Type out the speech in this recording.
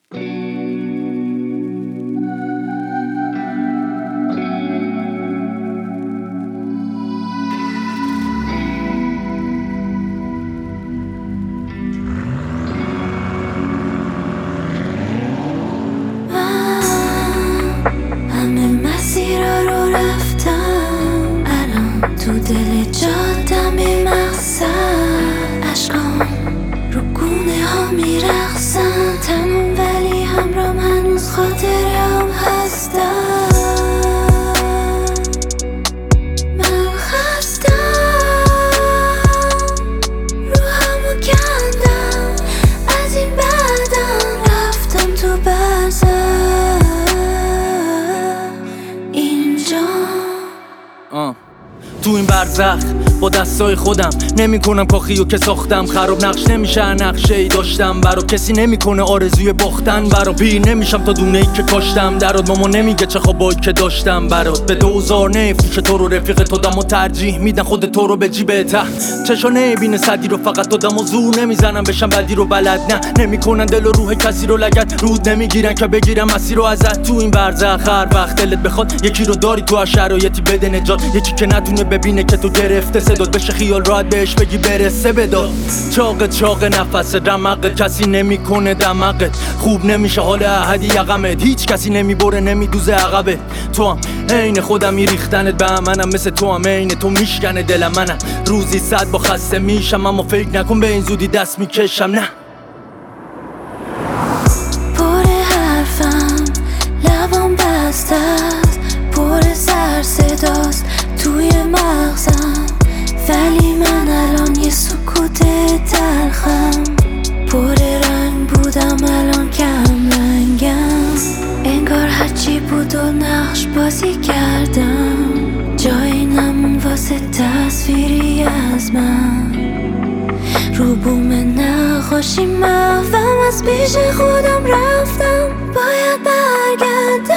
تو دل جادم مقصد اشکام رو گونه ها میرقصن تنم ولی همرام هنوز خاطرم هستم من خستم روحمو کندم از این بعدم رفتم تو برزخ اینجا تو این برزخ با دستای خودم نمی کنم کاخیو که ساختم خراب نقش نمیشه نقشه ای داشتم برا کسی نمیکنه آرزوی باختن برا پیر نمیشم تا دونه ای که کاشتم درات ماما نمیگه چه خوابایی که داشتم برات به دوزار نفروش تو رو رفیق تو دمو ترجیح میدن خود تو رو به جیب ته چشا نبینه صدی رو فقط تو دمو زور نمیزنم بشم بدی رو بلد نه نمیکنن دل و روح کسی رو لگد رود نمیگیرن که بگیرم مسیر رو ازت تو این برزخ هر وقت دلت بخواد یکی رو داری تو هر شرایطی بده نجات یکی که نتونه ببینه که تو گرفته صدات بشه خیال راحت بهش بگی برسه بداد چاق نفس رمقت کسی نمیکنه دمقت خوب نمیشه حال احدی یقمت هیچ کسی نمیبره نمیدوزه عقبه تو هم عین خودم میریختنت به منم مثل تو هم عین تو میشکنه دل منم روزی 100 با خسته میشم اما فکر نکن به این زودی دست میکشم نه پر حرفم لبام بسته است پر سر صداست توی مغزم ولی من الان یه سکوت تلخم پر رنگ بودم الان کم رنگم انگار هرچی بود و نقش بازی کردم جایی نمون واسه تصویری از من رو بوم نقاشی محوم از پیش خودم رفتم باید برگردم